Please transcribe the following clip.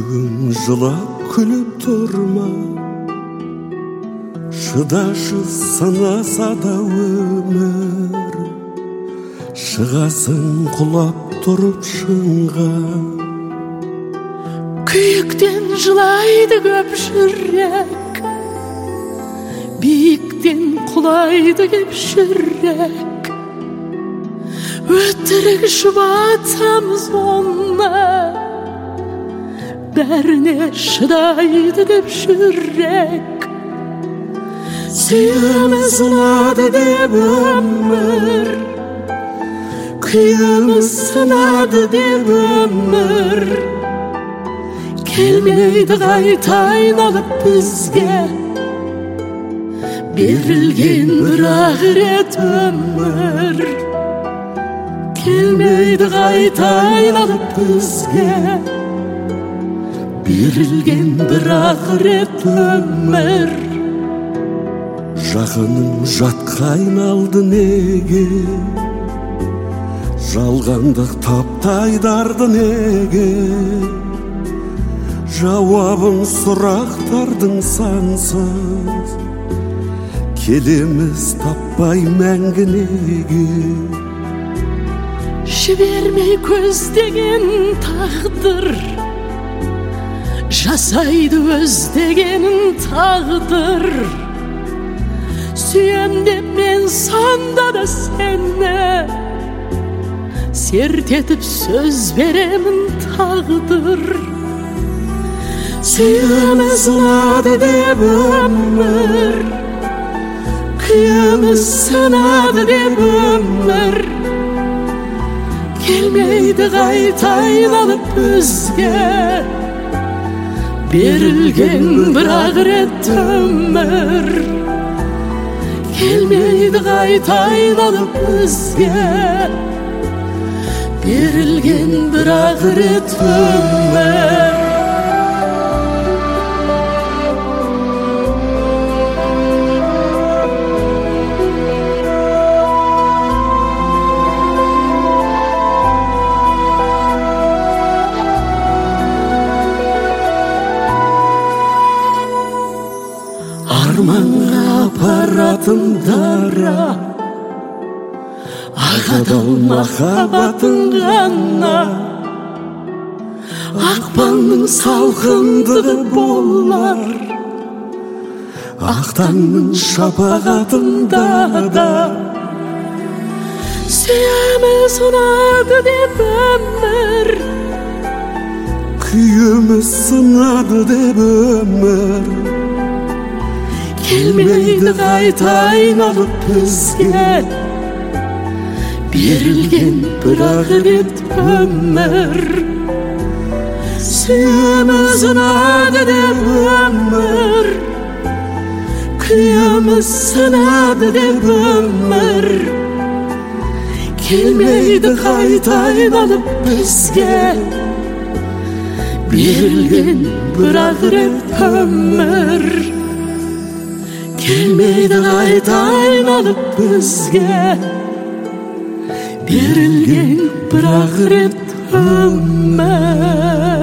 Бүгін жылап күліп тұрма, шыдашы санаса да өмір. Шығасың құлап тұрып шыңға, күйіктен жылайды көп жүрек, биіктен құлайды кеп жүрек. Өтірік жұбатамыз онна, бәріне шыдайды деп жүрек. Сүйеміз ұнады деп өмір, күйіміз сынады деп өмір. Келмейді қайта айналып бізге, берілген бір-ақ рет өмір. Келмейді қайта айналып бізге, берілген бір-ақ рет өмір. Жақының жатқа айналды неге, жалғандық таптайдарды неге. Жауабын сұрақтардың сансыз, келеміз таппай мәңгі неге. Жібермей көздеген тағдыр, жасайды өздегенін тағдыр. Сүйем деп мен сонда да сені, серт етіп сөз беремін тағдыр. Сүйеміз ұнады деп өмір, күйіміз сынады деп өмір. Келмейді қайта айналып бізге, берілген бір-ақ рет өмір. Келмейді қайта айналып бізге, берілген бір-ақ рет өмір. Арманға апаратын дара, ағадал махаббатын ғана. Ақпанның салқындығы болар, ақтаңның шапағатында да. Сүйеміз ұнады деп өмір, күйіміз сынады деп өмір. Келмейді қайта айналып бізге, берілген бір-ақ рет өмір. Сүйеміз ұнады деп өмір, күйіміз сынады деп өмір. Келмейді қайта айналып бізге, берілген бір-ақ рет өмір. Келмейді қайта айналып бізге, берілген бір-ақ рет өмір.